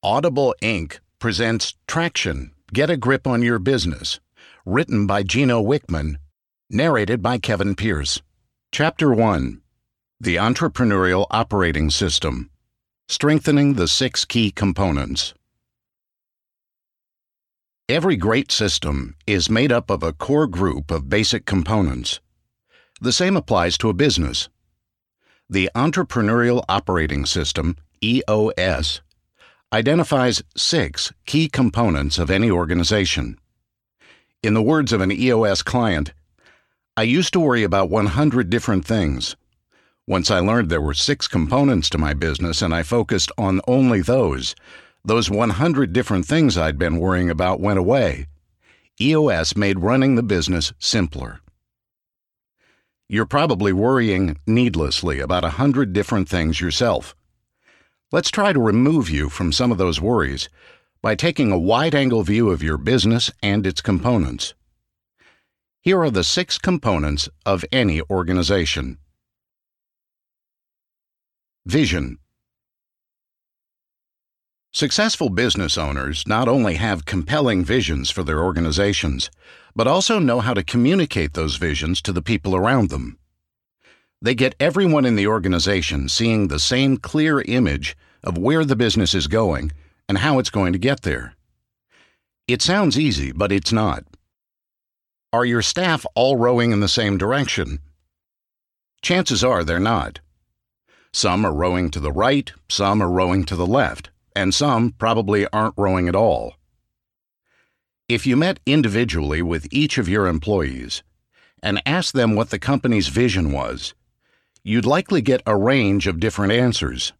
Audible Inc. presents Traction, Get a Grip on Your Business, written by Gino Wickman, narrated by Kevin Pierce. Chapter 1, The Entrepreneurial Operating System, Strengthening the 6 Key Components. Every great system is made up of a core group of basic components. The same applies to a business. The Entrepreneurial Operating System, EOS, identifies 6 key components of any organization. In the words of an EOS client, "I used to worry about 100 different things. Once I learned there were 6 components to my business and I focused on only those 100 different things I'd been worrying about went away. EOS made running the business simpler." You're probably worrying needlessly about 100 different things yourself. Let's try to remove you from some of those worries by taking a wide-angle view of your business and its components. Here are the 6 components of any organization. Vision. Successful business owners not only have compelling visions for their organizations, but also know how to communicate those visions to the people around them. They get everyone in the organization seeing the same clear image of where the business is going and how it's going to get there. It sounds easy, but it's not. Are your staff all rowing in the same direction? Chances are they're not. Some are rowing to the right, some are rowing to the left, and some probably aren't rowing at all. If you met individually with each of your employees and asked them what the company's vision was, you'd likely get a range of different answers.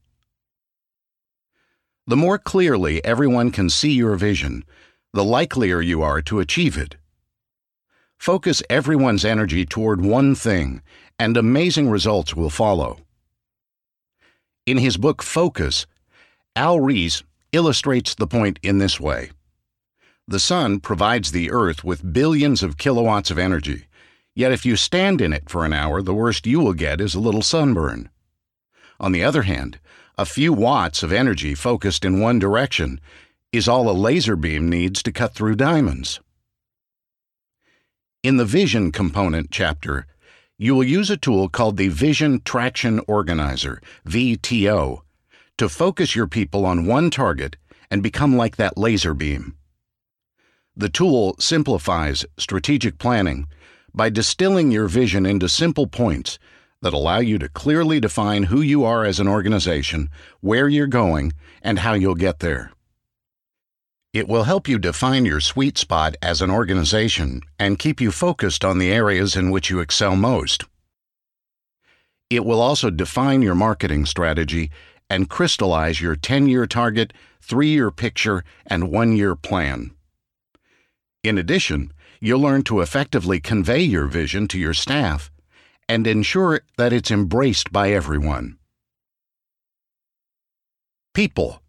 The more clearly everyone can see your vision, the likelier you are to achieve it. Focus everyone's energy toward one thing, and amazing results will follow. In his book Focus, Al Ries illustrates the point in this way. The sun provides the earth with billions of kilowatts of energy. Yet if you stand in it for an hour, the worst you will get is a little sunburn. On the other hand, a few watts of energy focused in one direction is all a laser beam needs to cut through diamonds. In the Vision Component chapter, you will use a tool called the Vision Traction Organizer, VTO, to focus your people on one target and become like that laser beam. The tool simplifies strategic planning by distilling your vision into simple points that allow you to clearly define who you are as an organization, where you're going, and how you'll get there. It will help you define your sweet spot as an organization and keep you focused on the areas in which you excel most. It will also define your marketing strategy and crystallize your 10-year target, 3-year picture, and 1-year plan. In addition, you'll learn to effectively convey your vision to your staff and ensure that it's embraced by everyone. People.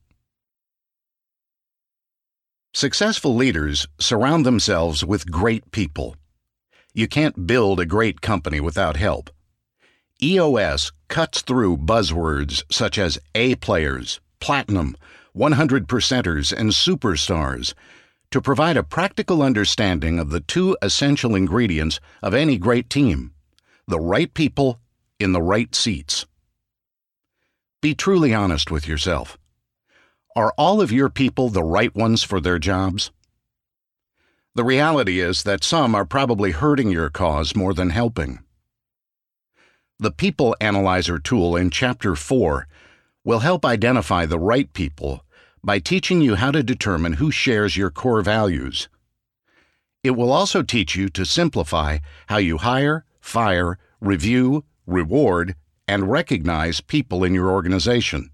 Successful leaders surround themselves with great people. You can't build a great company without help. EOS cuts through buzzwords such as A players, platinum, 100%ers, and superstars to provide a practical understanding of the 2 essential ingredients of any great team: the right people in the right seats. Be truly honest with yourself. Are all of your people the right ones for their jobs? The reality is that some are probably hurting your cause more than helping. The People Analyzer tool in Chapter 4 will help identify the right people by teaching you how to determine who shares your core values. It will also teach you to simplify how you hire, fire, review, reward, and recognize people in your organization.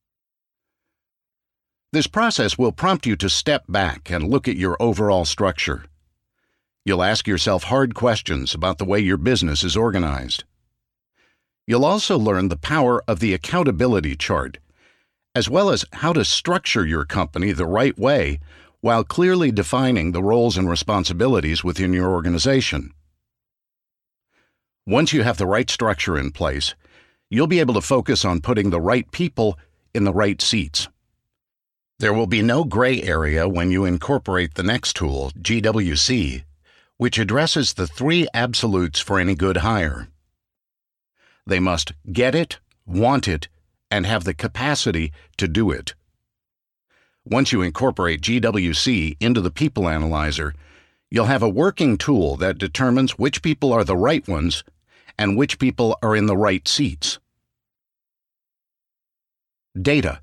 This process will prompt you to step back and look at your overall structure. You'll ask yourself hard questions about the way your business is organized. You'll also learn the power of the accountability chart, as well as how to structure your company the right way while clearly defining the roles and responsibilities within your organization. Once you have the right structure in place, you'll be able to focus on putting the right people in the right seats. There will be no gray area when you incorporate the next tool, GWC, which addresses the three absolutes for any good hire. They must get it, want it, and have the capacity to do it. Once you incorporate GWC into the People Analyzer, you'll have a working tool that determines which people are the right ones and which people are in the right seats. Data.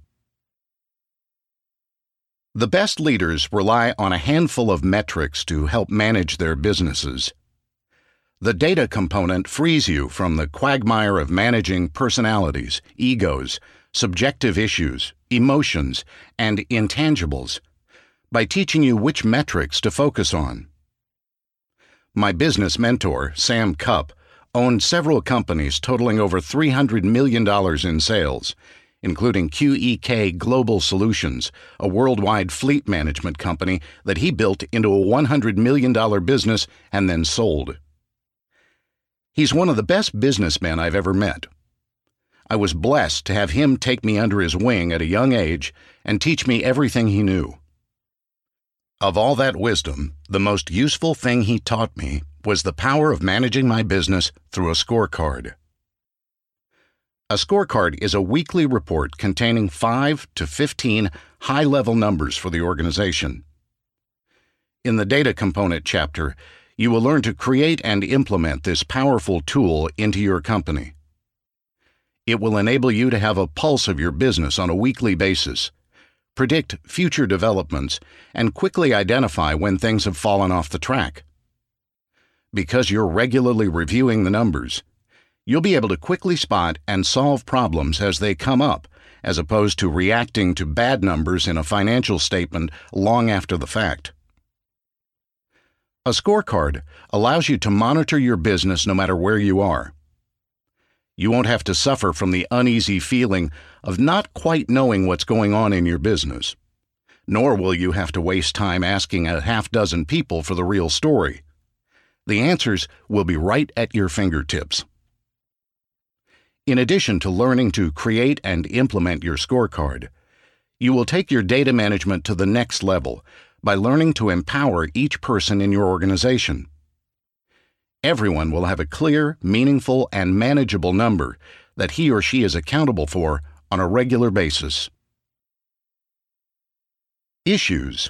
The best leaders rely on a handful of metrics to help manage their businesses. The data component frees you from the quagmire of managing personalities, egos, subjective issues, emotions, and intangibles by teaching you which metrics to focus on. My business mentor, Sam Cupp, owned several companies totaling over $300 million in sales, including QEK Global Solutions, a worldwide fleet management company that he built into a $100 million business and then sold. He's one of the best businessmen I've ever met. I was blessed to have him take me under his wing at a young age and teach me everything he knew. Of all that wisdom, the most useful thing he taught me was the power of managing my business through a scorecard. A scorecard is a weekly report containing 5 to 15 high-level numbers for the organization. In the data component chapter, you will learn to create and implement this powerful tool into your company. It will enable you to have a pulse of your business on a weekly basis, predict future developments, and quickly identify when things have fallen off the track. Because you're regularly reviewing the numbers, you'll be able to quickly spot and solve problems as they come up, as opposed to reacting to bad numbers in a financial statement long after the fact. A scorecard allows you to monitor your business no matter where you are. You won't have to suffer from the uneasy feeling of not quite knowing what's going on in your business, nor will you have to waste time asking a half-dozen people for the real story. The answers will be right at your fingertips. In addition to learning to create and implement your scorecard, you will take your data management to the next level by learning to empower each person in your organization. Everyone will have a clear, meaningful, and manageable number that he or she is accountable for on a regular basis. Issues.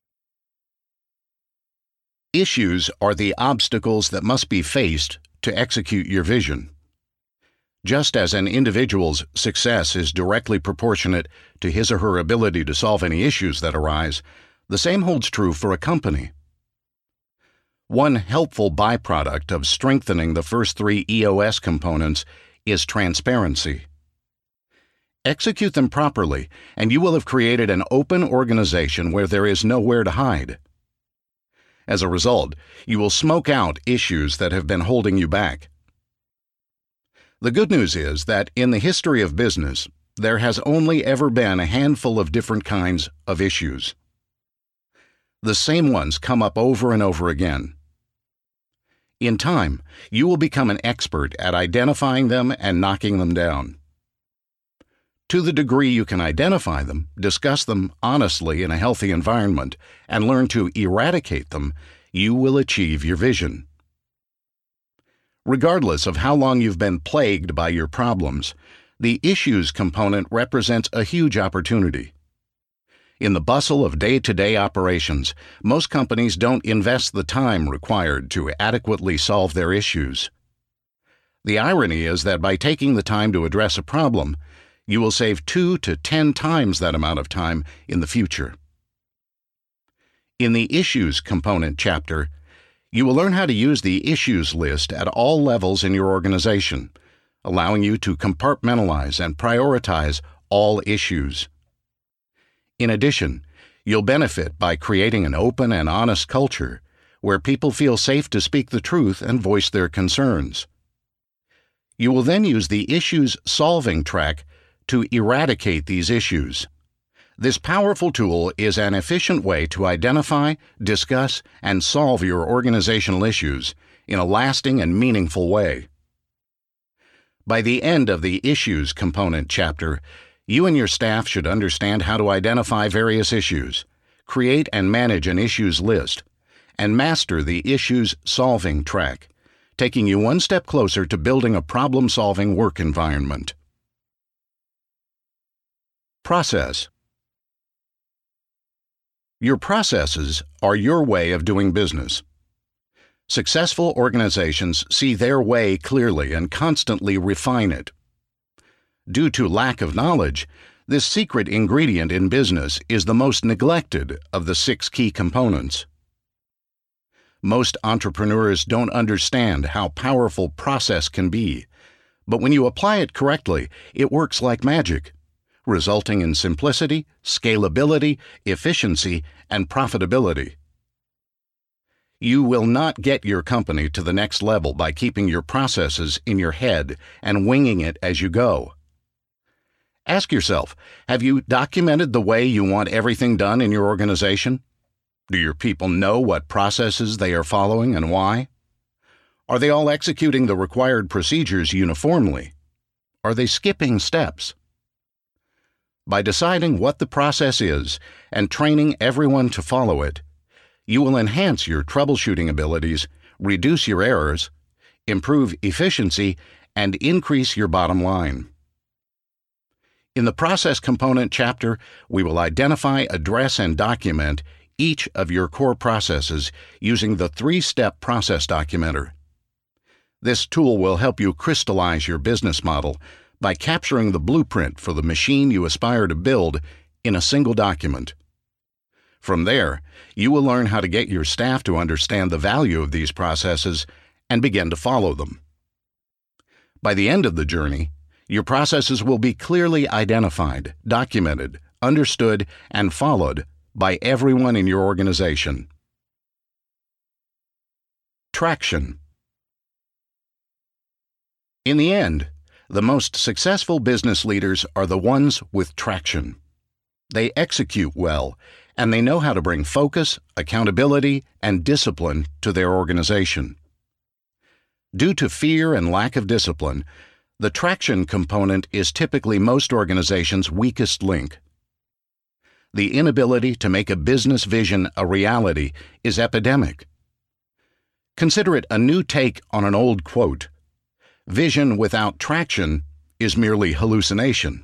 Issues are the obstacles that must be faced to execute your vision. Just as an individual's success is directly proportionate to his or her ability to solve any issues that arise, the same holds true for a company. One helpful byproduct of strengthening the first 3 EOS components is transparency. Execute them properly, and you will have created an open organization where there is nowhere to hide. As a result, you will smoke out issues that have been holding you back. The good news is that in the history of business, there has only ever been a handful of different kinds of issues. The same ones come up over and over again. In time, you will become an expert at identifying them and knocking them down. To the degree you can identify them, discuss them honestly in a healthy environment, and learn to eradicate them, you will achieve your vision. Regardless of how long you've been plagued by your problems, the issues component represents a huge opportunity. In the bustle of day-to-day operations, most companies don't invest the time required to adequately solve their issues. The irony is that by taking the time to address a problem, you will save 2 to 10 times that amount of time in the future. In the Issues component chapter, you will learn how to use the issues list at all levels in your organization, allowing you to compartmentalize and prioritize all issues. In addition, you'll benefit by creating an open and honest culture where people feel safe to speak the truth and voice their concerns. You will then use the issues solving track to eradicate these issues. This powerful tool is an efficient way to identify, discuss, and solve your organizational issues in a lasting and meaningful way. By the end of the Issues component chapter, You and your staff should understand how to identify various issues, create and manage an issues list, and master the issues solving track, taking you one step closer to building a problem-solving work environment. Process. Your processes are your way of doing business. Successful organizations see their way clearly and constantly refine it. Due to lack of knowledge, this secret ingredient in business is the most neglected of the 6 key components. Most entrepreneurs don't understand how powerful process can be, but when you apply it correctly, it works like magic, resulting in simplicity, scalability, efficiency, and profitability. You will not get your company to the next level by keeping your processes in your head and winging it as you go. Ask yourself, have you documented the way you want everything done in your organization? Do your people know what processes they are following and why? Are they all executing the required procedures uniformly? Are they skipping steps? By deciding what the process is and training everyone to follow it, you will enhance your troubleshooting abilities, reduce your errors, improve efficiency, and increase your bottom line. In the Process Component chapter, we will identify, address, and document each of your core processes using the 3-step process documenter. This tool will help you crystallize your business model by capturing the blueprint for the machine you aspire to build in a single document. From there, you will learn how to get your staff to understand the value of these processes and begin to follow them. By the end of the journey, your processes will be clearly identified, documented, understood, and followed by everyone in your organization. Traction. In the end, the most successful business leaders are the ones with traction. They execute well, and they know how to bring focus, accountability, and discipline to their organization. Due to fear and lack of discipline, the traction component is typically most organizations' weakest link. The inability to make a business vision a reality is epidemic. Consider it a new take on an old quote: "Vision without traction is merely hallucination."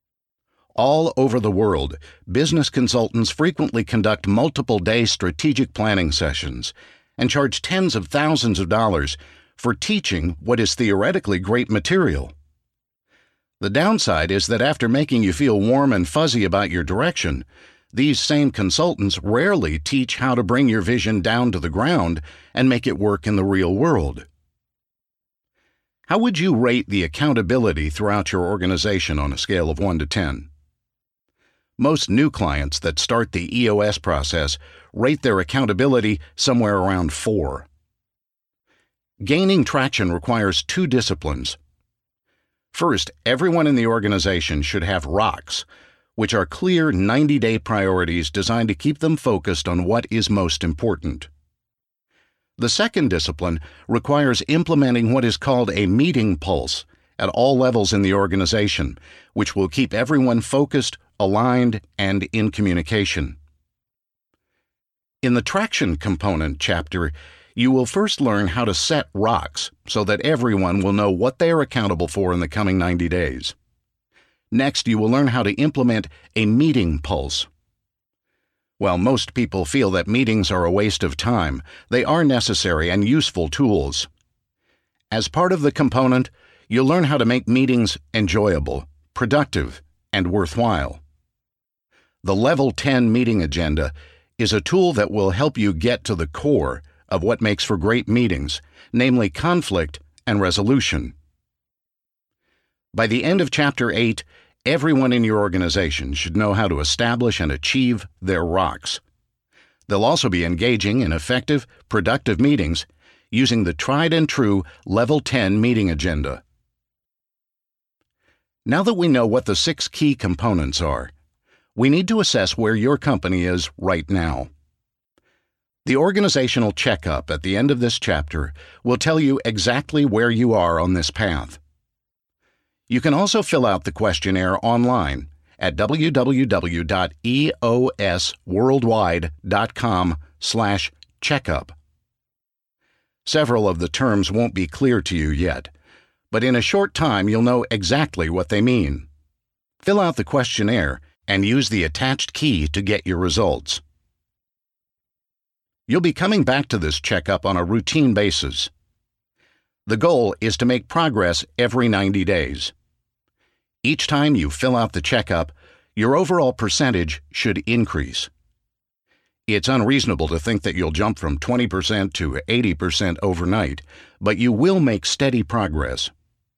All over the world, business consultants frequently conduct multiple-day strategic planning sessions and charge tens of thousands of dollars for teaching what is theoretically great material. The downside is that after making you feel warm and fuzzy about your direction, these same consultants rarely teach how to bring your vision down to the ground and make it work in the real world. How would you rate the accountability throughout your organization on a scale of 1 to 10? Most new clients that start the EOS process rate their accountability somewhere around 4. Gaining traction requires 2 disciplines. First, everyone in the organization should have ROCs, which are clear 90-day priorities designed to keep them focused on what is most important. The second discipline requires implementing what is called a meeting pulse at all levels in the organization, which will keep everyone focused, aligned, and in communication. In the Traction Component chapter, you will first learn how to set ROCs so that everyone will know what they are accountable for in the coming 90 days. Next, you will learn how to implement a meeting pulse. While most people feel that meetings are a waste of time, they are necessary and useful tools. As part of the component, you'll learn how to make meetings enjoyable, productive, and worthwhile. The Level 10 Meeting Agenda is a tool that will help you get to the core of what makes for great meetings, namely conflict and resolution. By the end of Chapter 8, everyone in your organization should know how to establish and achieve their ROCs. They'll also be engaging in effective, productive meetings using the tried-and-true Level 10 Meeting Agenda. Now that we know what the 6 key components are, we need to assess where your company is right now. The organizational checkup at the end of this chapter will tell you exactly where you are on this path. You can also fill out the questionnaire online at www.eosworldwide.com/checkup. Several of the terms won't be clear to you yet, but in a short time you'll know exactly what they mean. Fill out the questionnaire and use the attached key to get your results. You'll be coming back to this checkup on a routine basis. The goal is to make progress every 90 days. Each time you fill out the checkup, your overall percentage should increase. It's unreasonable to think that you'll jump from 20% to 80% overnight, but you will make steady progress.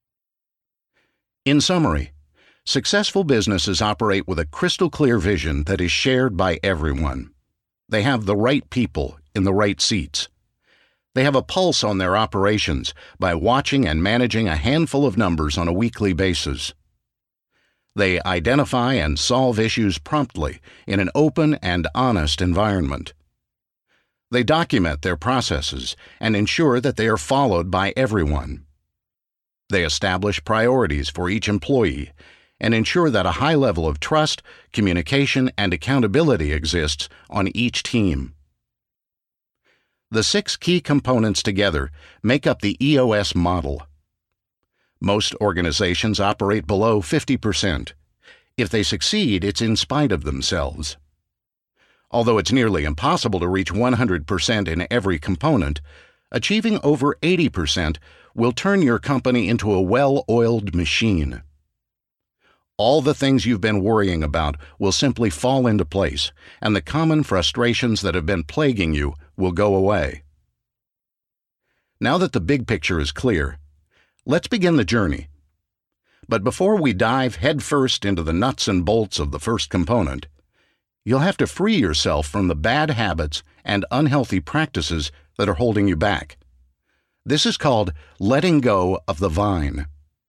In summary, successful businesses operate with a crystal clear vision that is shared by everyone. They have the right people in the right seats. They have a pulse on their operations by watching and managing a handful of numbers on a weekly basis. They identify and solve issues promptly in an open and honest environment. They document their processes and ensure that they are followed by everyone. They establish priorities for each employee and ensure that a high level of trust, communication, and accountability exists on each team. The 6 key components together make up the EOS model. Most organizations operate below 50%. If they succeed, it's in spite of themselves. Although it's nearly impossible to reach 100% in every component, achieving over 80% will turn your company into a well-oiled machine. All the things you've been worrying about will simply fall into place, and the common frustrations that have been plaguing you will go away. Now that the big picture is clear, let's begin the journey. But before we dive headfirst into the nuts and bolts of the first component, you'll have to free yourself from the bad habits and unhealthy practices that are holding you back. This is called letting go of the vine.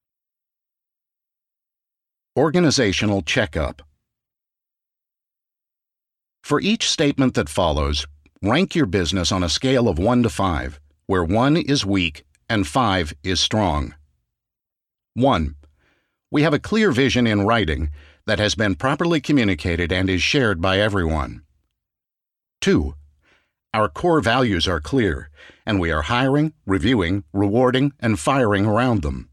Organizational checkup. For each statement that follows, rank your business on a scale of 1 to 5, where 1 is weak and 5 is strong. 1. We have a clear vision in writing that has been properly communicated and is shared by everyone. 2. Our core values are clear, and we are hiring, reviewing, rewarding, and firing around them.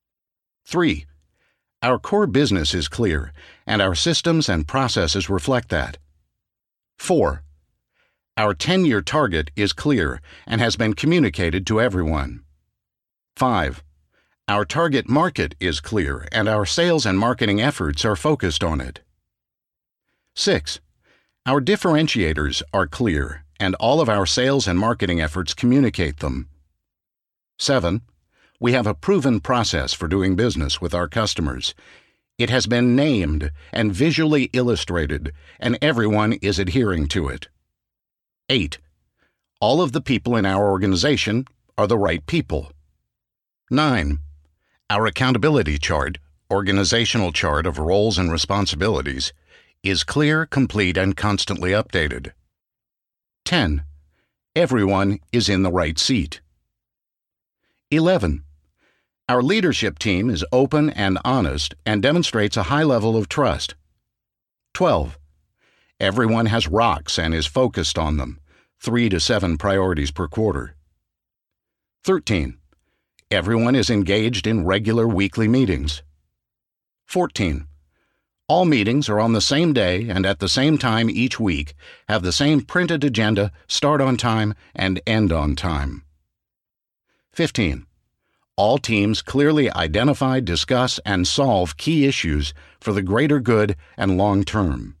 3. Our core business is clear, and our systems and processes reflect that. 4. Our 10-year target is clear and has been communicated to everyone. 5. Our target market is clear, and our sales and marketing efforts are focused on it. 6. Our differentiators are clear, and all of our sales and marketing efforts communicate them. 7. We have a proven process for doing business with our customers. It has been named and visually illustrated, and everyone is adhering to it. 8. All of the people in our organization are the right people. 9. Our accountability chart, organizational chart of roles and responsibilities, is clear, complete, and constantly updated. 10. Everyone is in the right seat. 11. Our leadership team is open and honest and demonstrates a high level of trust. 12. Everyone has rocks and is focused on them, 3 to 7 priorities per quarter. 13. Everyone is engaged in regular weekly meetings. 14. All meetings are on the same day and at the same time each week, have the same printed agenda, start on time, and end on time. 15. All teams clearly identify, discuss, and solve key issues for the greater good and long term.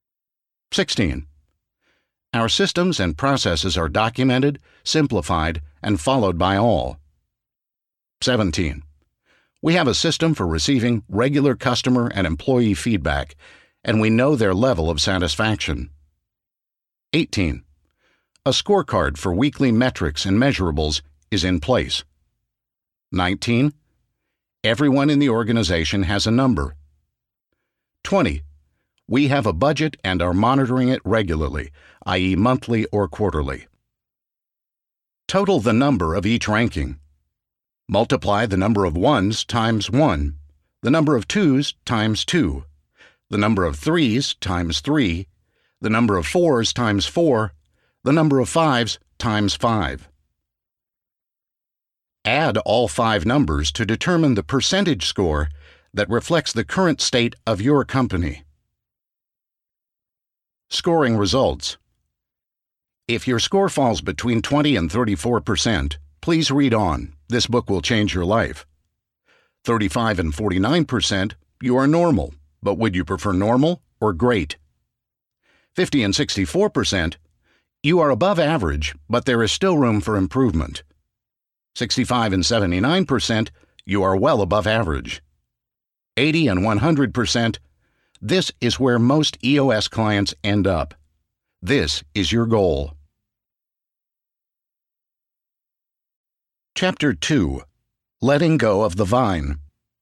16. Our systems and processes are documented, simplified, and followed by all. 17. We have a system for receiving regular customer and employee feedback, and we know their level of satisfaction. 18. A scorecard for weekly metrics and measurables is in place. 19. Everyone in the organization has a number. 20. We have a budget and are monitoring it regularly, i.e. monthly or quarterly. Total the number of each ranking. Multiply the number of 1s times 1. the number of 2s times 2, the number of 3s times 3, the number of 4s times 4, the number of 5s times 5. Add all 5 numbers to determine the percentage score that reflects the current state of your company. Scoring results. If your score falls between 20 and 34%, please read on. This book will change your life. 35 and 49%, you are normal, but would you prefer normal or great? 50 and 64%, you are above average, but there is still room for improvement. 65 and 79%, you are well above average. 80 and 100%, this is where most EOS clients end up. This is your goal. Chapter 2. Letting Go of the Vine.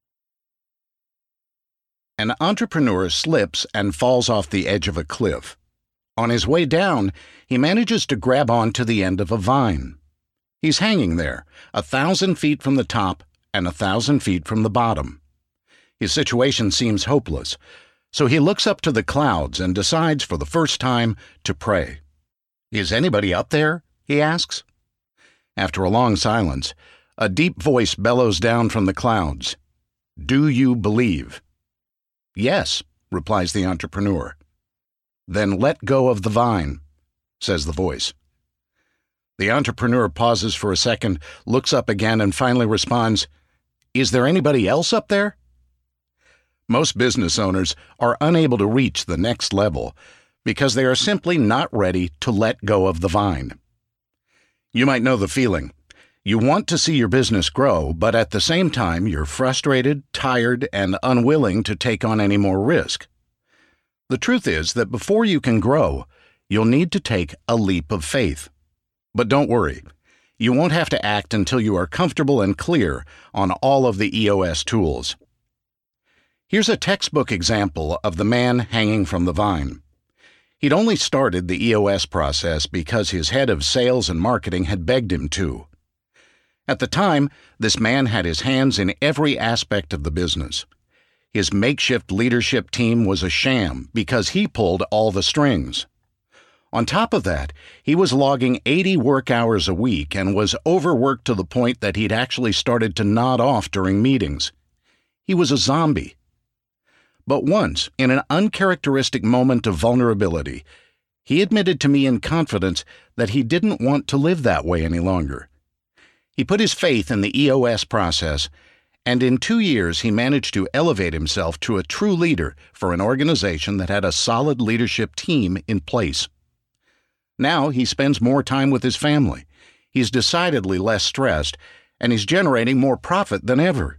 An entrepreneur slips and falls off the edge of a cliff. On his way down, he manages to grab onto the end of a vine. He's hanging there, 1,000 feet from the top and 1,000 feet from the bottom. His situation seems hopeless, so he looks up to the clouds and decides for the first time to pray. "Is anybody up there?" he asks. After a long silence, a deep voice bellows down from the clouds. "Do you believe?" "Yes," replies the entrepreneur. "Then let go of the vine," says the voice. The entrepreneur pauses for a second, looks up again, and finally responds, "Is there anybody else up there?" Most business owners are unable to reach the next level because they are simply not ready to let go of the vine. You might know the feeling. You want to see your business grow, but at the same time you're frustrated, tired, and unwilling to take on any more risk. The truth is that before you can grow, you'll need to take a leap of faith. But don't worry, you won't have to act until you are comfortable and clear on all of the EOS tools. Here's a textbook example of the man hanging from the vine. He'd only started the EOS process because his head of sales and marketing had begged him to. At the time, this man had his hands in every aspect of the business. His makeshift leadership team was a sham because he pulled all the strings. On top of that, he was logging 80 work hours a week and was overworked to the point that he'd actually started to nod off during meetings. He was a zombie. But once, in an uncharacteristic moment of vulnerability, he admitted to me in confidence that he didn't want to live that way any longer. He put his faith in the EOS process, and in 2 years he managed to elevate himself to a true leader for an organization that had a solid leadership team in place. Now he spends more time with his family, he's decidedly less stressed, and he's generating more profit than ever.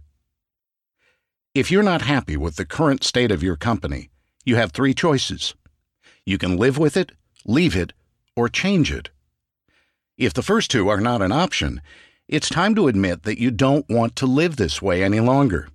If you're not happy with the current state of your company, you have 3 choices. You can live with it, leave it, or change it. If the first 2 are not an option, it's time to admit that you don't want to live this way any longer.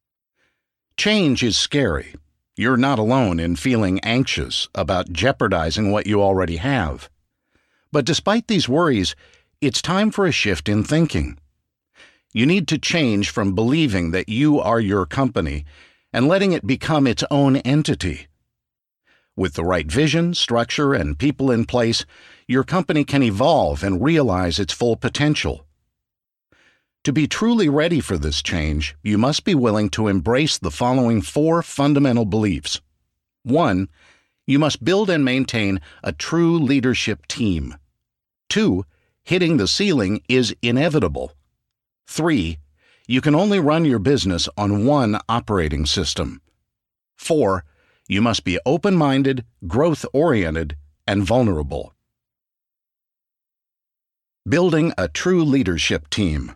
Change is scary. You're not alone in feeling anxious about jeopardizing what you already have. But despite these worries, it's time for a shift in thinking. You need to change from believing that you are your company and letting it become its own entity. With the right vision, structure, and people in place, your company can evolve and realize its full potential. To be truly ready for this change, you must be willing to embrace the following 4 fundamental beliefs. 1. You must build and maintain a true leadership team. 2. Hitting the ceiling is inevitable. 3. You can only run your business on one operating system. 4. You must be open-minded, growth-oriented, and vulnerable. Building a true leadership team.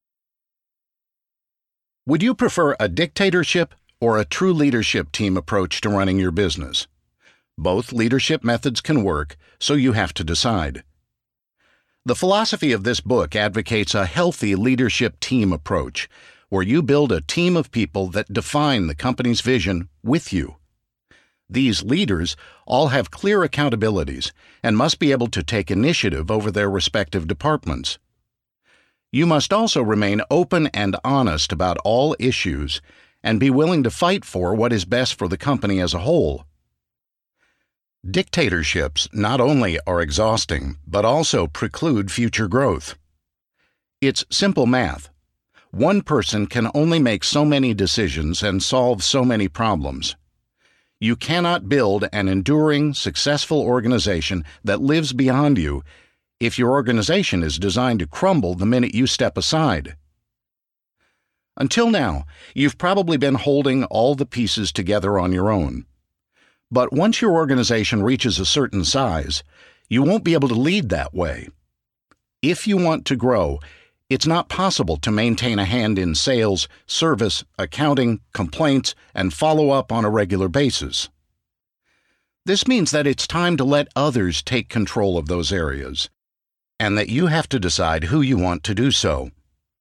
Would you prefer a dictatorship or a true leadership team approach to running your business? Both leadership methods can work, so you have to decide. The philosophy of this book advocates a healthy leadership team approach, where you build a team of people that define the company's vision with you. These leaders all have clear accountabilities and must be able to take initiative over their respective departments. You must also remain open and honest about all issues and be willing to fight for what is best for the company as a whole. Dictatorships not only are exhausting, but also preclude future growth. It's simple math. One person can only make so many decisions and solve so many problems. You cannot build an enduring, successful organization that lives beyond you if your organization is designed to crumble the minute you step aside. Until now, you've probably been holding all the pieces together on your own. But once your organization reaches a certain size, you won't be able to lead that way. If you want to grow, it's not possible to maintain a hand in sales, service, accounting, complaints, and follow-up on a regular basis. This means that it's time to let others take control of those areas, and that you have to decide who you want to do so.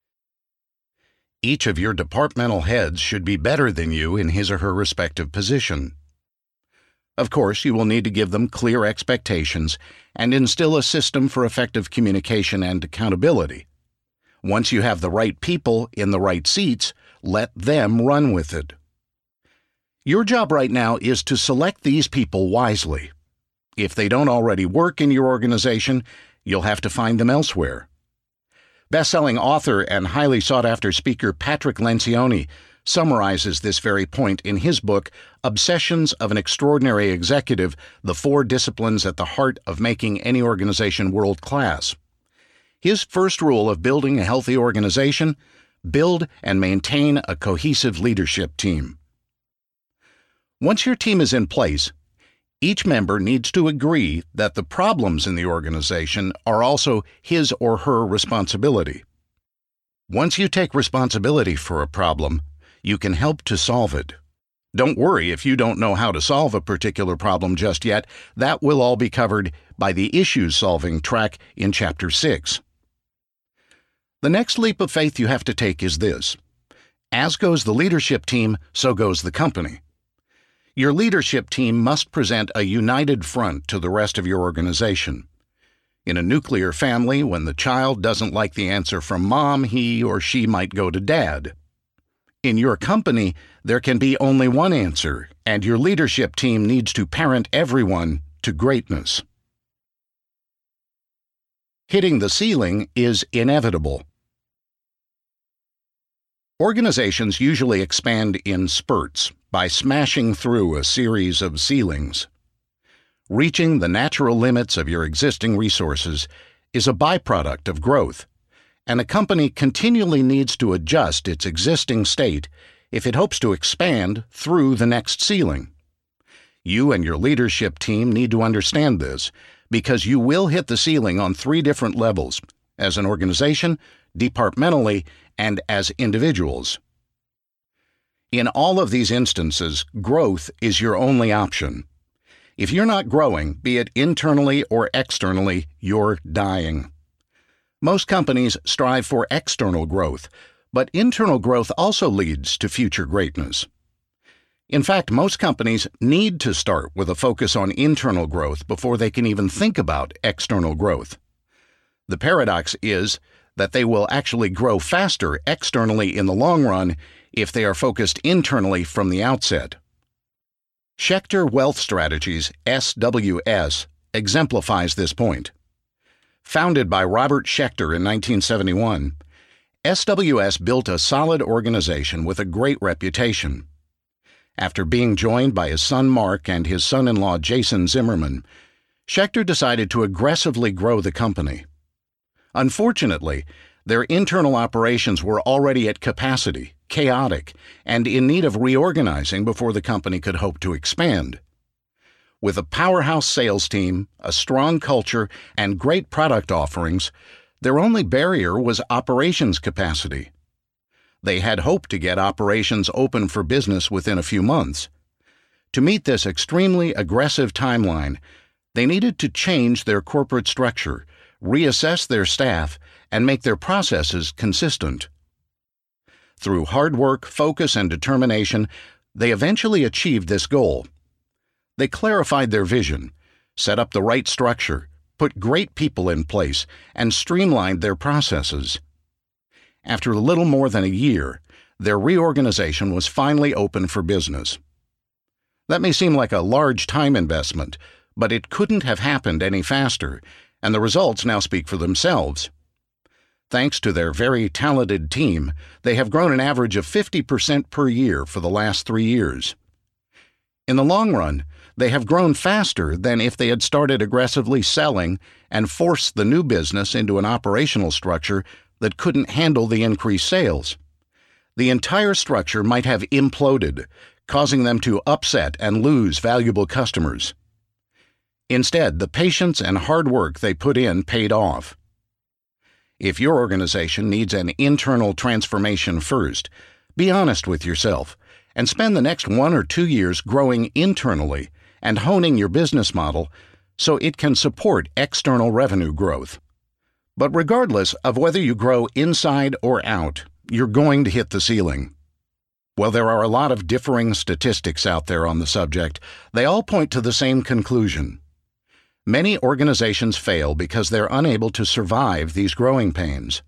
Each of your departmental heads should be better than you in his or her respective position. Of course, you will need to give them clear expectations and instill a system for effective communication and accountability. Once you have the right people in the right seats, let them run with it. Your job right now is to select these people wisely. If they don't already work in your organization, you'll have to find them elsewhere. Best-selling author and highly sought-after speaker Patrick Lencioni summarizes this very point in his book, Obsessions of an Extraordinary Executive: The Four Disciplines at the Heart of Making Any Organization World-Class. His first rule of building a healthy organization: build and maintain a cohesive leadership team. Once your team is in place, each member needs to agree that the problems in the organization are also his or her responsibility. Once you take responsibility for a problem, you can help to solve it. Don't worry if you don't know how to solve a particular problem just yet. That will all be covered by the issue-solving track in Chapter 6. The next leap of faith you have to take is this: as goes the leadership team, so goes the company. Your leadership team must present a united front to the rest of your organization. In a nuclear family, when the child doesn't like the answer from mom, he or she might go to dad. In your company, there can be only one answer, and your leadership team needs to parent everyone to greatness. Hitting the ceiling is inevitable. Organizations usually expand in spurts by smashing through a series of ceilings. Reaching the natural limits of your existing resources is a byproduct of growth, and a company continually needs to adjust its existing state if it hopes to expand through the next ceiling. You and your leadership team need to understand this, because you will hit the ceiling on 3 different levels: as an organization, departmentally, and as individuals. In all of these instances, growth is your only option. If you're not growing, be it internally or externally, you're dying. Most companies strive for external growth, but internal growth also leads to future greatness. In fact, most companies need to start with a focus on internal growth before they can even think about external growth. The paradox is that they will actually grow faster externally in the long run if they are focused internally from the outset. Schechter Wealth Strategies, SWS, exemplifies this point. Founded by Robert Schechter in 1971, SWS built a solid organization with a great reputation. After being joined by his son Mark and his son-in-law Jason Zimmerman, Schechter decided to aggressively grow the company. Unfortunately, their internal operations were already at capacity, chaotic, and in need of reorganizing before the company could hope to expand. With a powerhouse sales team, a strong culture, and great product offerings, their only barrier was operations capacity. They had hoped to get operations open for business within a few months. To meet this extremely aggressive timeline, they needed to change their corporate structure, reassess their staff, and make their processes consistent. Through hard work, focus, and determination, they eventually achieved this goal. They clarified their vision, set up the right structure, put great people in place, and streamlined their processes. After a little more than a year, their reorganization was finally open for business. That may seem like a large time investment, but it couldn't have happened any faster, and the results now speak for themselves. Thanks to their very talented team, they have grown an average of 50% per year for the last 3 years. In the long run, they have grown faster than if they had started aggressively selling and forced the new business into an operational structure that couldn't handle the increased sales. The entire structure might have imploded, causing them to upset and lose valuable customers. Instead, the patience and hard work they put in paid off. If your organization needs an internal transformation first, be honest with yourself and spend the next 1 or 2 years growing internally and honing your business model so it can support external revenue growth. But regardless of whether you grow inside or out, you're going to hit the ceiling. While there are a lot of differing statistics out there on the subject, they all point to the same conclusion. Many organizations fail because they're unable to survive these growing pains.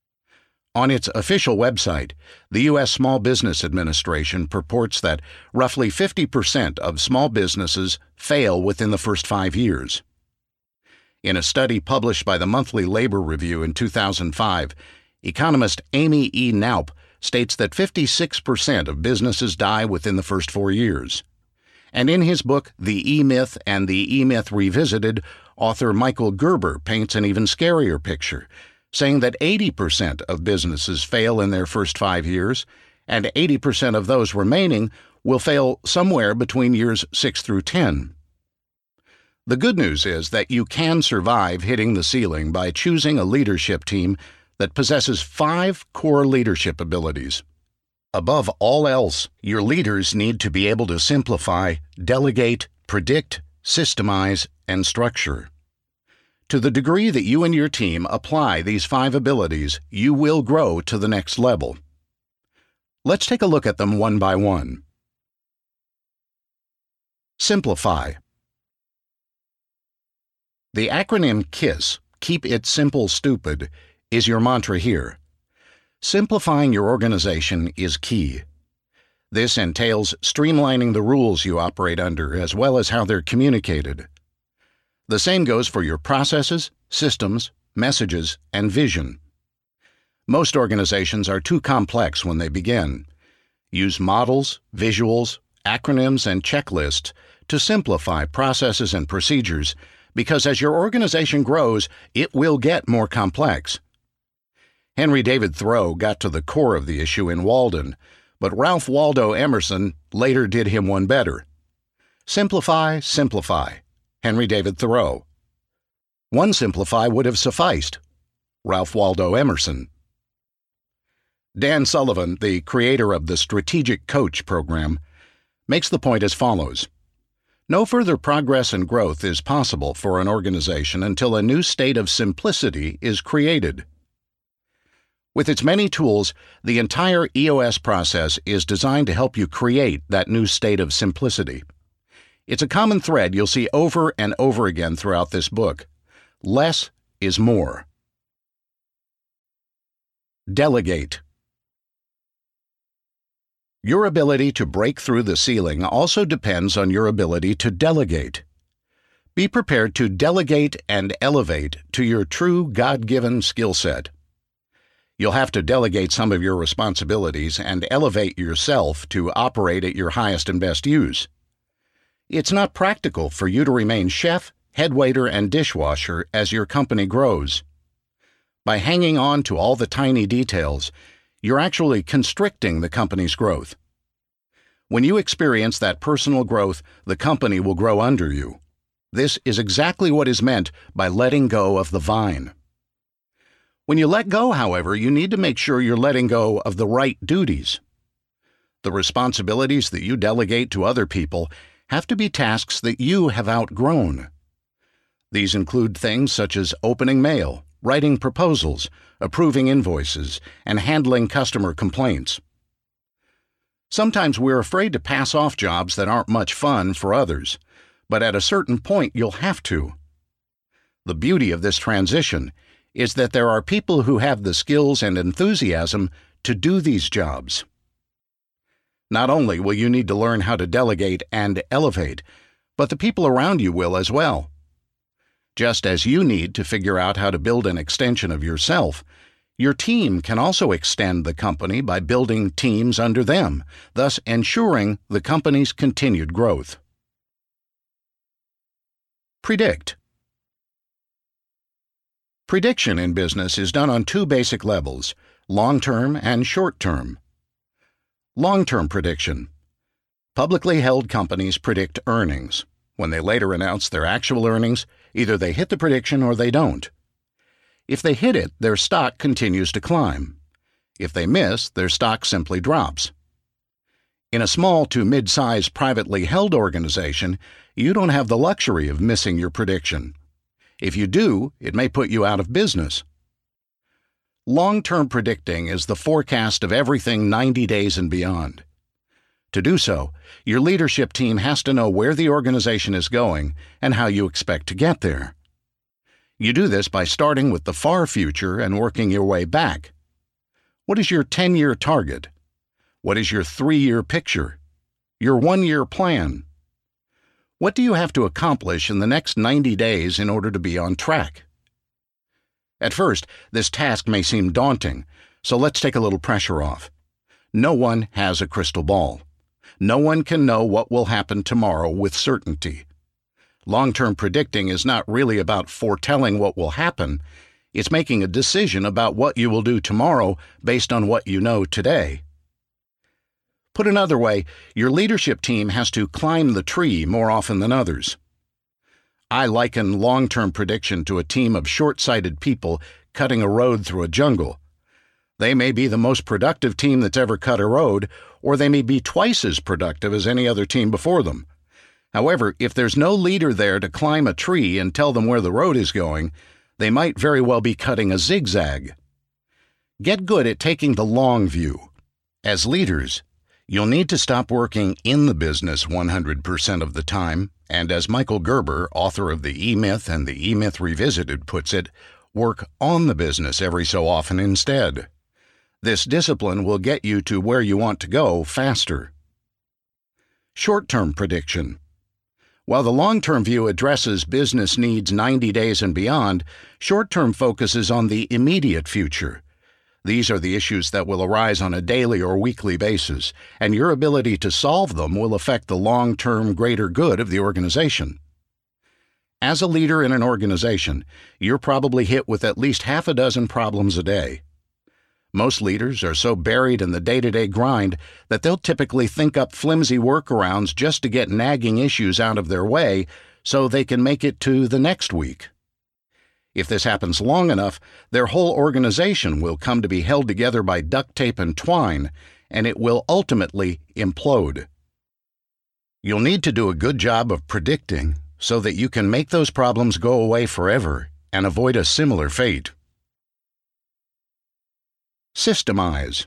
On its official website, the U.S. Small Business Administration purports that roughly 50% of small businesses fail within the first 5 years. In a study published by the Monthly Labor Review in 2005, economist Amy E. Naup states that 56% of businesses die within the first 4 years. And in his book, The E-Myth and the E-Myth Revisited, author Michael Gerber paints an even scarier picture, saying that 80% of businesses fail in their first 5 years, and 80% of those remaining will fail somewhere between years 6 through 10. The good news is that you can survive hitting the ceiling by choosing a leadership team that possesses 5 core leadership abilities. Above all else, your leaders need to be able to simplify, delegate, predict, systemize, and structure. To the degree that you and your team apply these 5 abilities, you will grow to the next level. Let's take a look at them one by one. Simplify. The acronym KISS, Keep It Simple Stupid, is your mantra here. Simplifying your organization is key. This entails streamlining the rules you operate under as well as how they're communicated. The same goes for your processes, systems, messages, and vision. Most organizations are too complex when they begin. Use models, visuals, acronyms, and checklists to simplify processes and procedures because as your organization grows, it will get more complex. Henry David Thoreau got to the core of the issue in Walden, but Ralph Waldo Emerson later did him one better. Simplify, simplify. Henry David Thoreau. One simplify would have sufficed. Ralph Waldo Emerson. Dan Sullivan, the creator of the Strategic Coach program, makes the point as follows. No further progress and growth is possible for an organization until a new state of simplicity is created. With its many tools, the entire EOS process is designed to help you create that new state of simplicity. It's a common thread you'll see over and over again throughout this book. Less is more. Delegate. Your ability to break through the ceiling also depends on your ability to delegate. Be prepared to delegate and elevate to your true God-given skill set. You'll have to delegate some of your responsibilities and elevate yourself to operate at your highest and best use. It's not practical for you to remain chef, head waiter, and dishwasher as your company grows. By hanging on to all the tiny details, you're actually constricting the company's growth. When you experience that personal growth, the company will grow under you. This is exactly what is meant by letting go of the vine. When you let go, however, you need to make sure you're letting go of the right duties. The responsibilities that you delegate to other people have to be tasks that you have outgrown. These include things such as opening mail, writing proposals, approving invoices, and handling customer complaints. Sometimes we're afraid to pass off jobs that aren't much fun for others, but at a certain point you'll have to. The beauty of this transition is that there are people who have the skills and enthusiasm to do these jobs. Not only will you need to learn how to delegate and elevate, but the people around you will as well. Just as you need to figure out how to build an extension of yourself, your team can also extend the company by building teams under them, thus ensuring the company's continued growth. Predict. Prediction in business is done on two basic levels, long-term and short-term. Long-term prediction. Publicly held companies predict earnings. When they later announce their actual earnings, either they hit the prediction or they don't. If they hit it, their stock continues to climb. If they miss, their stock simply drops. In a small to mid-size privately held organization, you don't have the luxury of missing your prediction. If you do, it may put you out of business. Long-term predicting is the forecast of everything 90 days and beyond. To do so, your leadership team has to know where the organization is going and how you expect to get there. You do this by starting with the far future and working your way back. What is your 10-year target? What is your 3-year picture? Your 1-year plan? What do you have to accomplish in the next 90 days in order to be on track? At first, this task may seem daunting, so let's take a little pressure off. No one has a crystal ball. No one can know what will happen tomorrow with certainty. Long-term predicting is not really about foretelling what will happen. It's making a decision about what you will do tomorrow based on what you know today. Put another way, your leadership team has to climb the tree more often than others. I liken long-term prediction to a team of short-sighted people cutting a road through a jungle. They may be the most productive team that's ever cut a road, or they may be twice as productive as any other team before them. However, if there's no leader there to climb a tree and tell them where the road is going, they might very well be cutting a zigzag. Get good at taking the long view. As leaders, you'll need to stop working in the business 100% of the time, and as Michael Gerber, author of the E-Myth and the E-Myth Revisited, puts it, work on the business every so often instead. This discipline will get you to where you want to go faster. Short-term prediction. While the long-term view addresses business needs 90 days and beyond, short-term focuses on the immediate future. These are the issues that will arise on a daily or weekly basis, and your ability to solve them will affect the long-term greater good of the organization. As a leader in an organization, you're probably hit with at least half a dozen problems a day. Most leaders are so buried in the day-to-day grind that they'll typically think up flimsy workarounds just to get nagging issues out of their way so they can make it to the next week. If this happens long enough, their whole organization will come to be held together by duct tape and twine, and it will ultimately implode. You'll need to do a good job of predicting so that you can make those problems go away forever and avoid a similar fate. Systemize.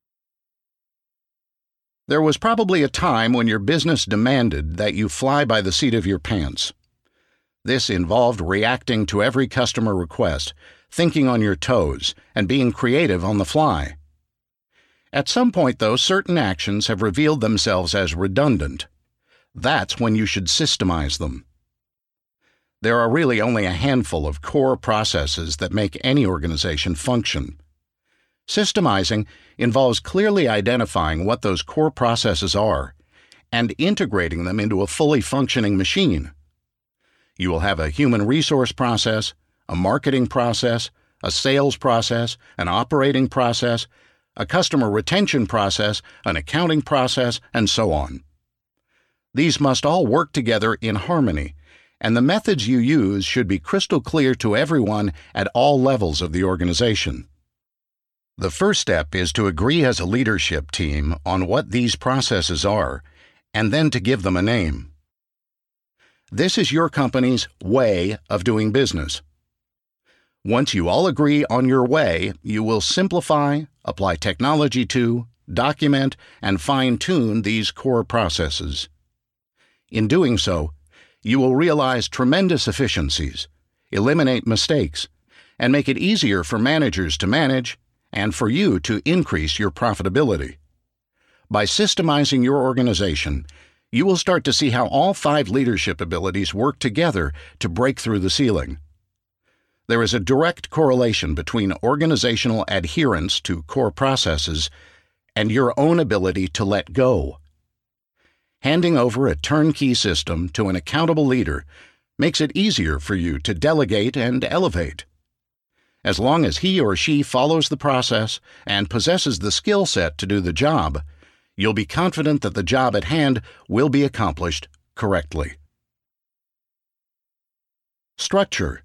There was probably a time when your business demanded that you fly by the seat of your pants. This involved reacting to every customer request, thinking on your toes, and being creative on the fly. At some point, though, certain actions have revealed themselves as redundant. That's when you should systemize them. There are really only a handful of core processes that make any organization function. Systemizing involves clearly identifying what those core processes are and integrating them into a fully functioning machine. You will have a human resource process, a marketing process, a sales process, an operating process, a customer retention process, an accounting process, and so on. These must all work together in harmony, and the methods you use should be crystal clear to everyone at all levels of the organization. The first step is to agree as a leadership team on what these processes are, and then to give them a name. This is your company's way of doing business. Once you all agree on your way, you will simplify, apply technology to, document, and fine-tune these core processes. In doing so, you will realize tremendous efficiencies, eliminate mistakes, and make it easier for managers to manage and for you to increase your profitability. By systemizing your organization, you will start to see how all 5 leadership abilities work together to break through the ceiling. There is a direct correlation between organizational adherence to core processes and your own ability to let go. Handing over a turnkey system to an accountable leader makes it easier for you to delegate and elevate. As long as he or she follows the process and possesses the skill set to do the job, you'll be confident that the job at hand will be accomplished correctly. Structure.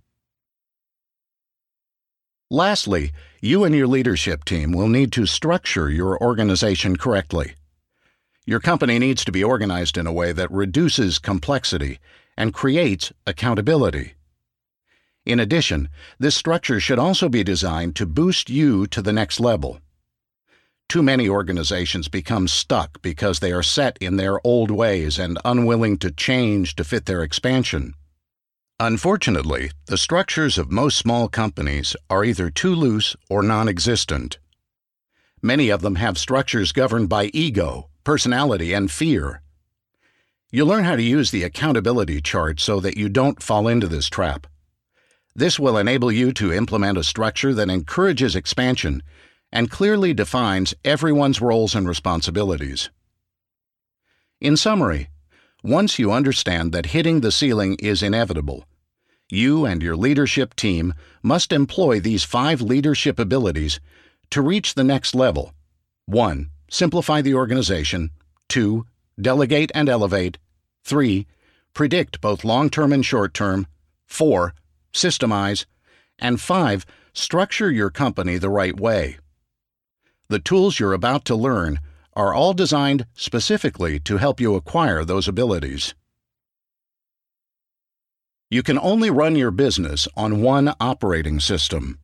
Lastly, you and your leadership team will need to structure your organization correctly. Your company needs to be organized in a way that reduces complexity and creates accountability. In addition, this structure should also be designed to boost you to the next level. Too many organizations become stuck because they are set in their old ways and unwilling to change to fit their expansion. Unfortunately, the structures of most small companies are either too loose or non-existent. Many of them have structures governed by ego, personality, and fear. You'll learn how to use the accountability chart so that you don't fall into this trap. This will enable you to implement a structure that encourages expansion and clearly defines everyone's roles and responsibilities. In summary, once you understand that hitting the ceiling is inevitable, you and your leadership team must employ these 5 leadership abilities to reach the next level. 1. Simplify the organization. 2. Delegate and elevate. 3. Predict both long-term and short-term. 4. Systemize. And 5. Structure your company the right way. The tools you're about to learn are all designed specifically to help you acquire those abilities. You can only run your business on one operating system.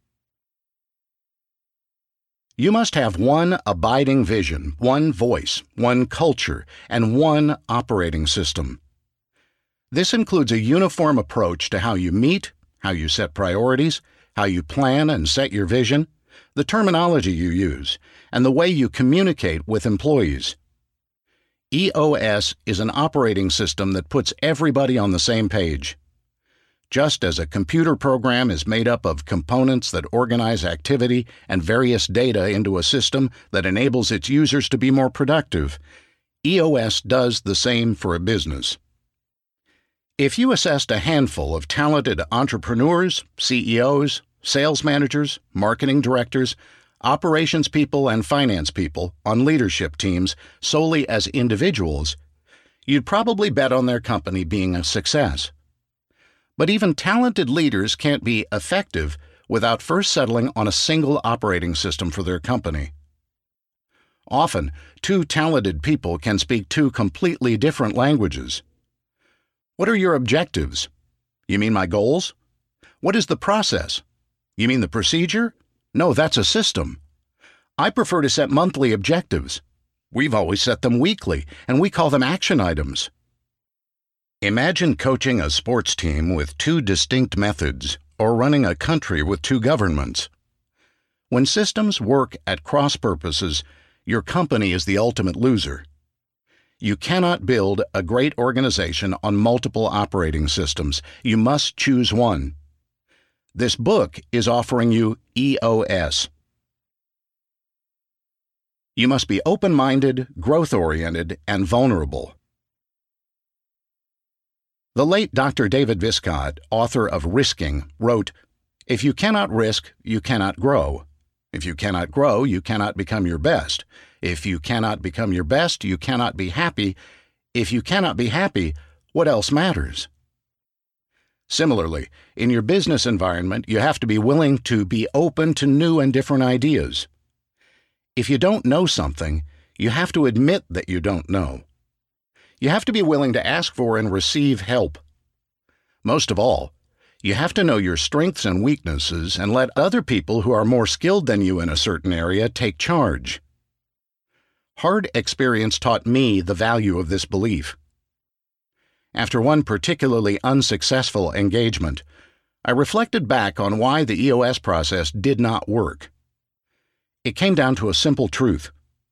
You must have one abiding vision, one voice, one culture, and one operating system. This includes a uniform approach to how you meet, how you set priorities, how you plan and set your vision, the terminology you use, and the way you communicate with employees. EOS is an operating system that puts everybody on the same page. Just as a computer program is made up of components that organize activity and various data into a system that enables its users to be more productive, EOS does the same for a business. If you assessed a handful of talented entrepreneurs, CEOs, sales managers, marketing directors, operations people, and finance people on leadership teams solely as individuals, you'd probably bet on their company being a success. But even talented leaders can't be effective without first settling on a single operating system for their company. Often, 2 talented people can speak 2 completely different languages. What are your objectives? You mean my goals? What is the process? You mean the procedure? No, that's a system. I prefer to set monthly objectives. We've always set them weekly, and we call them action items. Imagine coaching a sports team with 2 distinct methods, or running a country with 2 governments. When systems work at cross purposes, your company is the ultimate loser. You cannot build a great organization on multiple operating systems. You must choose one. This book is offering you EOS. You must be open-minded, growth-oriented, and vulnerable. The late Dr. David Viscott, author of Risking, wrote, "If you cannot risk, you cannot grow. If you cannot grow, you cannot become your best. If you cannot become your best, you cannot be happy. If you cannot be happy, what else matters?" Similarly, in your business environment, you have to be willing to be open to new and different ideas. If you don't know something, you have to admit that you don't know. You have to be willing to ask for and receive help. Most of all, you have to know your strengths and weaknesses and let other people who are more skilled than you in a certain area take charge. Hard experience taught me the value of this belief. After one particularly unsuccessful engagement, I reflected back on why the EOS process did not work. It came down to a simple truth.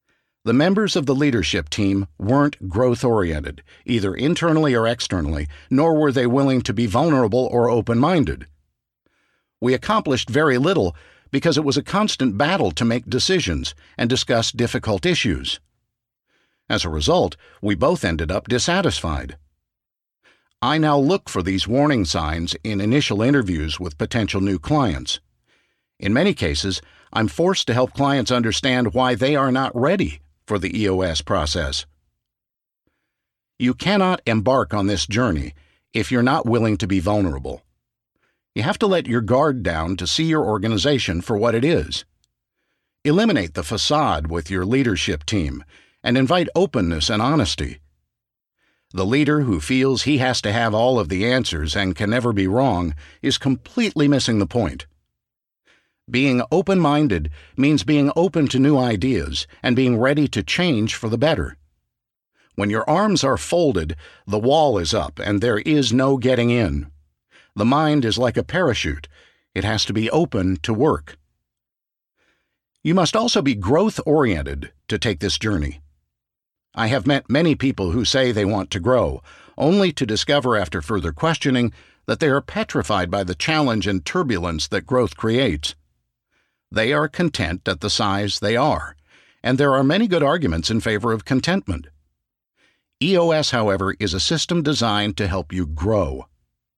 The members of the leadership team weren't growth-oriented, either internally or externally, nor were they willing to be vulnerable or open-minded. We accomplished very little because it was a constant battle to make decisions and discuss difficult issues. As a result, we both ended up dissatisfied. I now look for these warning signs in initial interviews with potential new clients. In many cases, I'm forced to help clients understand why they are not ready for the EOS process. You cannot embark on this journey if you're not willing to be vulnerable. You have to let your guard down to see your organization for what it is. Eliminate the facade with your leadership team and invite openness and honesty. The leader who feels he has to have all of the answers and can never be wrong is completely missing the point. Being open-minded means being open to new ideas and being ready to change for the better. When your arms are folded, the wall is up and there is no getting in. The mind is like a parachute. It has to be open to work. You must also be growth-oriented to take this journey. I have met many people who say they want to grow, only to discover after further questioning that they are petrified by the challenge and turbulence that growth creates. They are content at the size they are, and there are many good arguments in favor of contentment. EOS, however, is a system designed to help you grow.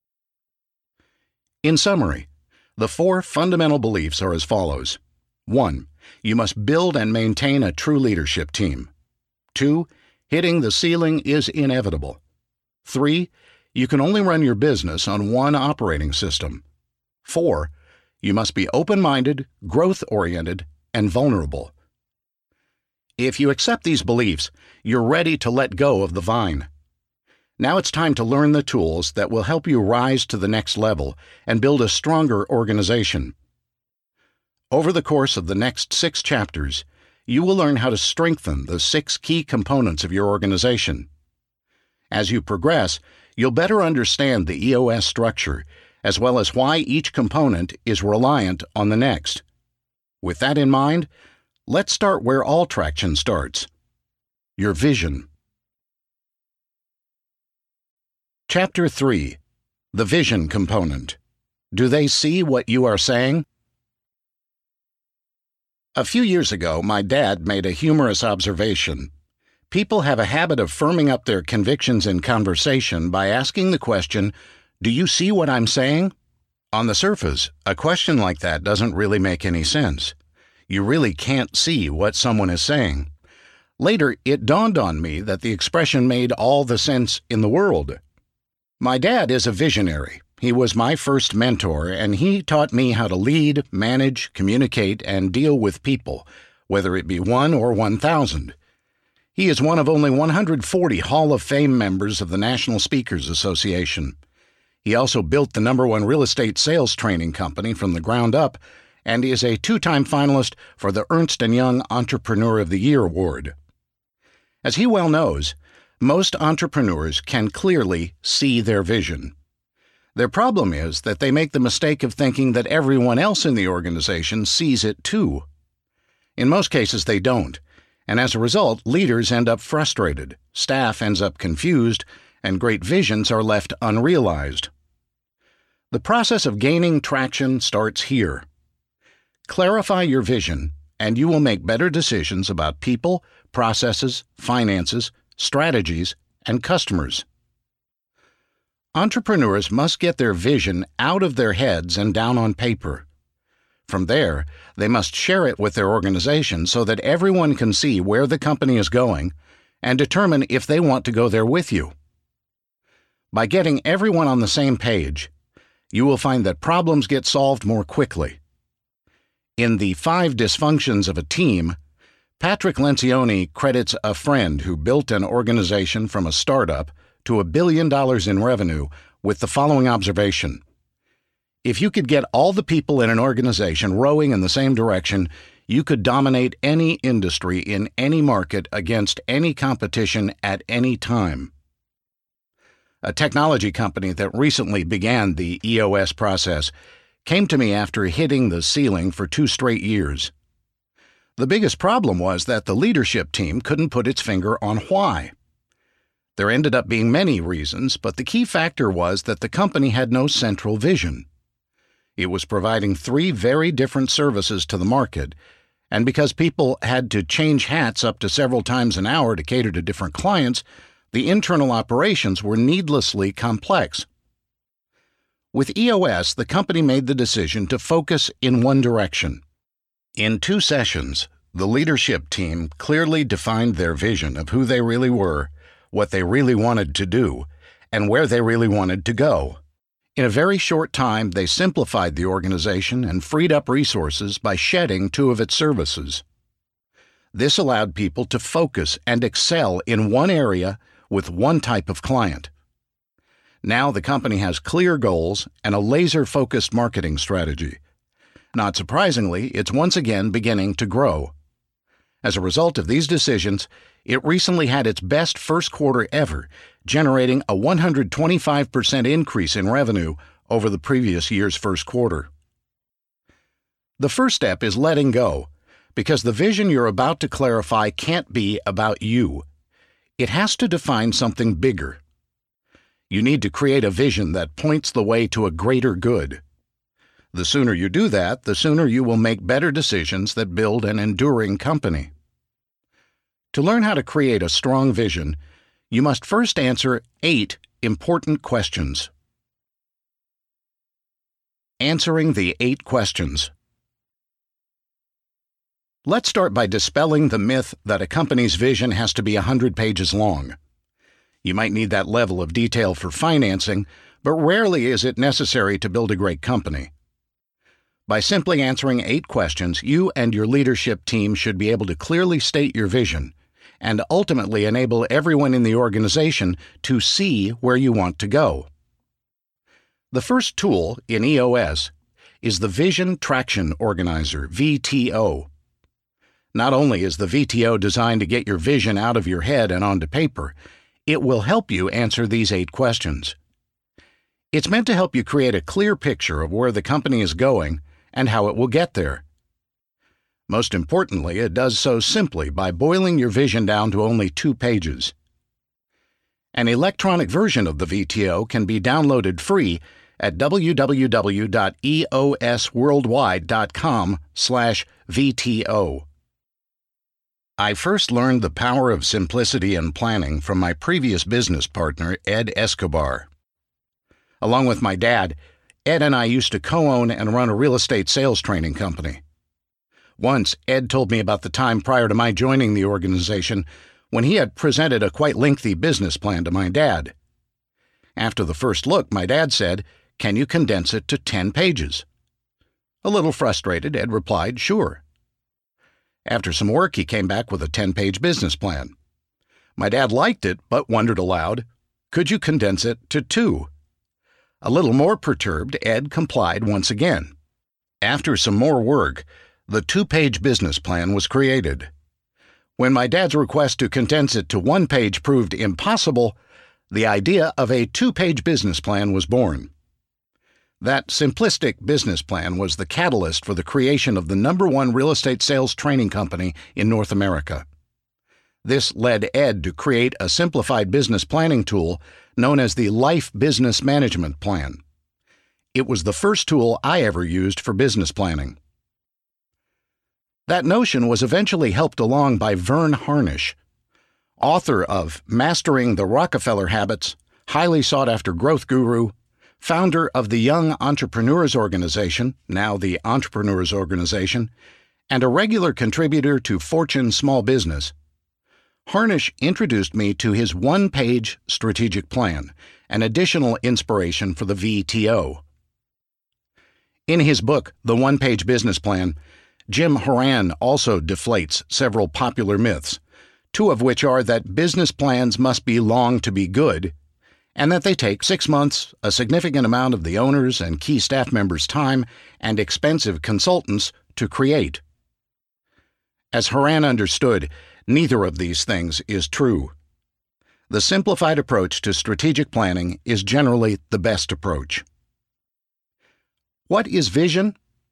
In summary, the 4 fundamental beliefs are as follows. 1. You must build and maintain a true leadership team. 2. Hitting the ceiling is inevitable. 3. You can only run your business on one operating system. 4. You must be open-minded, growth-oriented, and vulnerable. If you accept these beliefs, you're ready to let go of the vine. Now it's time to learn the tools that will help you rise to the next level and build a stronger organization. Over the course of the next 6 chapters, you will learn how to strengthen the 6 key components of your organization. As you progress, you'll better understand the EOS structure, as well as why each component is reliant on the next. With that in mind, let's start where all traction starts: your vision. Chapter 3. The Vision Component. Do they see what you are saying? A few years ago, my dad made a humorous observation. People have a habit of firming up their convictions in conversation by asking the question, "Do you see what I'm saying?" On the surface, a question like that doesn't really make any sense. You really can't see what someone is saying. Later, it dawned on me that the expression made all the sense in the world. My dad is a visionary. He was my first mentor, and he taught me how to lead, manage, communicate, and deal with people, whether it be 1 or 1,000. He is one of only 140 Hall of Fame members of the National Speakers Association. He also built the #1 real estate sales training company from the ground up, and is a 2-time finalist for the Ernst & Young Entrepreneur of the Year Award. As he well knows, most entrepreneurs can clearly see their vision. Their problem is that they make the mistake of thinking that everyone else in the organization sees it too. In most cases, they don't, and as a result, leaders end up frustrated, staff ends up confused, and great visions are left unrealized. The process of gaining traction starts here. Clarify your vision, and you will make better decisions about people, processes, finances, strategies, and customers. Entrepreneurs must get their vision out of their heads and down on paper. From there, they must share it with their organization so that everyone can see where the company is going and determine if they want to go there with you. By getting everyone on the same page, you will find that problems get solved more quickly. In The 5 Dysfunctions of a Team, Patrick Lencioni credits a friend who built an organization from a startup to $1 billion in revenue with the following observation: if you could get all the people in an organization rowing in the same direction, you could dominate any industry in any market against any competition at any time. A technology company that recently began the EOS process came to me after hitting the ceiling for 2 straight years. The biggest problem was that the leadership team couldn't put its finger on why. There ended up being many reasons, but the key factor was that the company had no central vision. It was providing three very different services to the market, and because people had to change hats up to several times an hour to cater to different clients, the internal operations were needlessly complex. With EOS, the company made the decision to focus in one direction. In 2 sessions, the leadership team clearly defined their vision of who they really were, what they really wanted to do, and where they really wanted to go. In a very short time, they simplified the organization and freed up resources by shedding 2 of its services. This allowed people to focus and excel in one area with one type of client. Now the company has clear goals and a laser-focused marketing strategy. Not surprisingly, it's once again beginning to grow. As a result of these decisions, it recently had its best first quarter ever, generating a 125% increase in revenue over the previous year's first quarter. The first step is letting go, because the vision you're about to clarify can't be about you. It has to define something bigger. You need to create a vision that points the way to a greater good. The sooner you do that, the sooner you will make better decisions that build an enduring company. To learn how to create a strong vision, you must first answer 8 important questions. Answering the 8 questions. Let's start by dispelling the myth that a company's vision has to be 100 pages long. You might need that level of detail for financing, but rarely is it necessary to build a great company. By simply answering 8 questions, you and your leadership team should be able to clearly state your vision and ultimately enable everyone in the organization to see where you want to go. The first tool in EOS is the Vision Traction Organizer, VTO. Not only is the VTO designed to get your vision out of your head and onto paper, it will help you answer these 8 questions. It's meant to help you create a clear picture of where the company is going and how it will get there. Most importantly, it does so simply by boiling your vision down to only 2 pages. An electronic version of the VTO can be downloaded free at www.eosworldwide.com/VTO. I first learned the power of simplicity and planning from my previous business partner, Ed Escobar. Along with my dad, Ed and I used to co-own and run a real estate sales training company. Once, Ed told me about the time prior to my joining the organization when he had presented a quite lengthy business plan to my dad. After the first look, my dad said, "Can you condense it to 10 pages?" A little frustrated, Ed replied, "Sure." After some work, he came back with a 10-page business plan. My dad liked it, but wondered aloud, "Could you condense it to 2?" A little more perturbed, Ed complied once again. After some more work, the 2-page business plan was created. When my dad's request to condense it to 1 page proved impossible, the idea of a 2-page business plan was born. That simplistic business plan was the catalyst for the creation of the #1 real estate sales training company in North America. This led Ed to create a simplified business planning tool known as the Life Business Management Plan. It was the first tool I ever used for business planning. That notion was eventually helped along by Verne Harnish, author of Mastering the Rockefeller Habits, highly sought-after growth guru, founder of the Young Entrepreneurs Organization, now the Entrepreneurs Organization, and a regular contributor to Fortune Small Business. Harnish introduced me to his 1-page strategic plan, an additional inspiration for the VTO. In his book, The 1-Page Business Plan, Jim Horan also deflates several popular myths, 2 of which are that business plans must be long to be good, and that they take 6 months, a significant amount of the owner's and key staff members' time, and expensive consultants to create. As Horan understood, neither of these things is true. The simplified approach to strategic planning is generally the best approach. What is vision?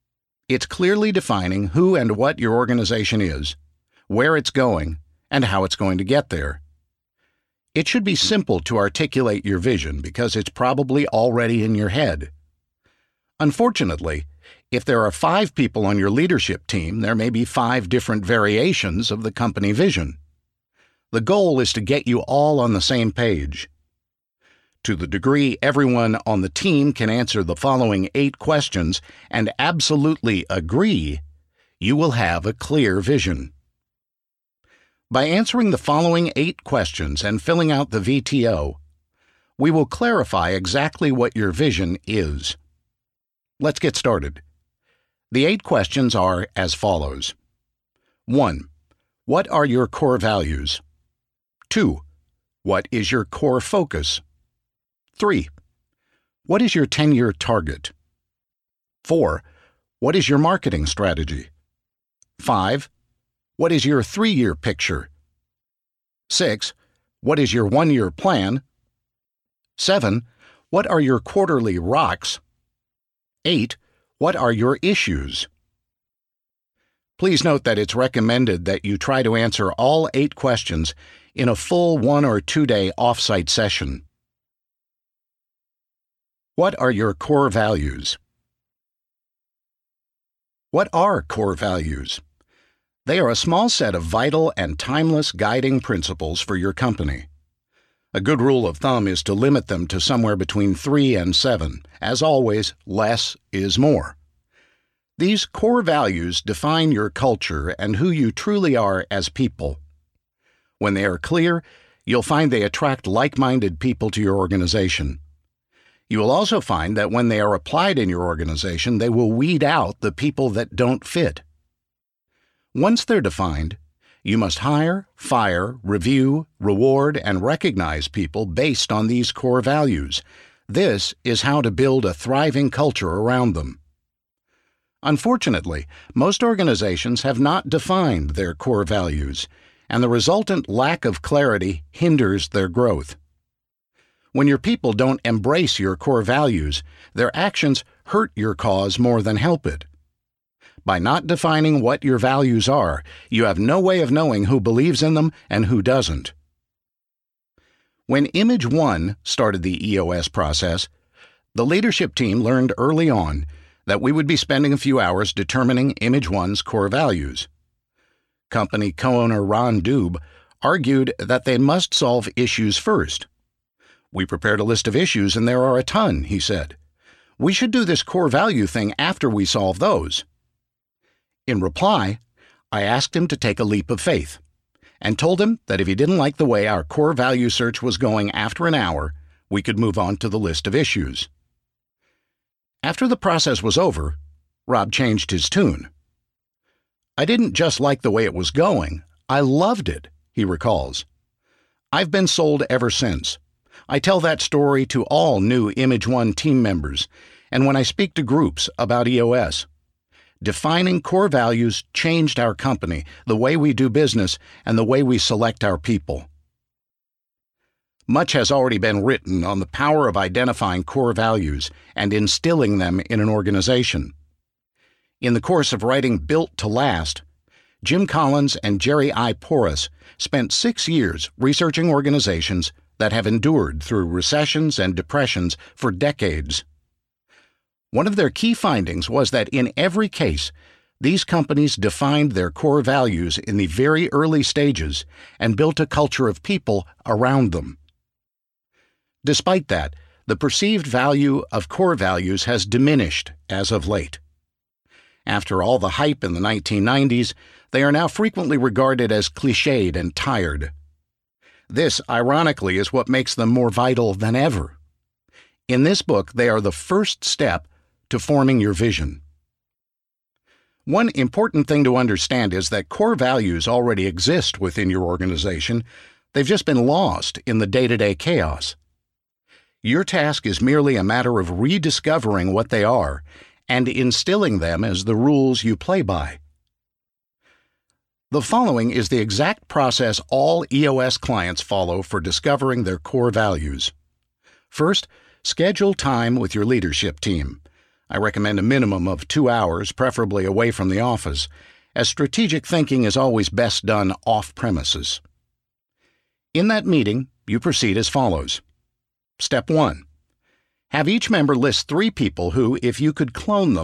It's clearly defining who and what your organization is, where it's going, and how it's going to get there. It should be simple to articulate your vision because it's probably already in your head. Unfortunately, if there are 5 people on your leadership team, there may be 5 different variations of the company vision. The goal is to get you all on the same page. To the degree everyone on the team can answer the following 8 questions and absolutely agree, you will have a clear vision. By answering the following 8 questions and filling out the VTO, we will clarify exactly what your vision is. Let's get started. The 8 questions are as follows. 1. What are your core values? 2. What is your core focus? 3. What is your 10-year target? 4. What is your marketing strategy? 5. What is your 3-year picture? 6. What is your 1-year plan? 7. What are your quarterly rocks? 8. What are your issues? Please note that it's recommended that you try to answer all 8 questions in a full 1 or 2 day off-site session. What are your core values? What are core values? They are a small set of vital and timeless guiding principles for your company. A good rule of thumb is to limit them to somewhere between 3 and 7. As always, less is more. These core values define your culture and who you truly are as people. When they are clear, you'll find they attract like-minded people to your organization. You will also find that when they are applied in your organization, they will weed out the people that don't fit. Once they're defined, you must hire, fire, review, reward, and recognize people based on these core values. This is how to build a thriving culture around them. Unfortunately, most organizations have not defined their core values, and the resultant lack of clarity hinders their growth. When your people don't embrace your core values, their actions hurt your cause more than help it. By not defining what your values are, you have no way of knowing who believes in them and who doesn't. When Image One started the EOS process, the leadership team learned early on that we would be spending a few hours determining Image One's core values. Company co-owner Ron Dube argued that they must solve issues first. We prepared a list of issues and there are a ton, he said. We should do this core value thing after we solve those. In reply, I asked him to take a leap of faith and told him that if he didn't like the way our core value search was going after an hour, we could move on to the list of issues. After the process was over, Rob changed his tune. I didn't just like the way it was going, I loved it, he recalls. I've been sold ever since. I tell that story to all new Image One team members, and when I speak to groups about EOS. Defining core values changed our company, the way we do business, and the way we select our people. Much has already been written on the power of identifying core values and instilling them in an organization. In the course of writing Built to Last, Jim Collins and Jerry I. Porras spent 6 years researching organizations that have endured through recessions and depressions for decades. One of their key findings was that in every case, these companies defined their core values in the very early stages and built a culture of people around them. Despite that, the perceived value of core values has diminished as of late. After all the hype in the 1990s, they are now frequently regarded as cliched and tired. This, ironically, is what makes them more vital than ever. In this book, they are the first step to forming your vision. One important thing to understand is that core values already exist within your organization. They've just been lost in the day-to-day chaos. Your task is merely a matter of rediscovering what they are and instilling them as the rules you play by. The following is the exact process all EOS clients follow for discovering their core values. First, schedule time with your leadership team. I recommend a minimum of 2 hours, preferably away from the office, as strategic thinking is always best done off premises. In that meeting, you proceed as follows. Step 1. Have each member list 3 people who, if you could clone them,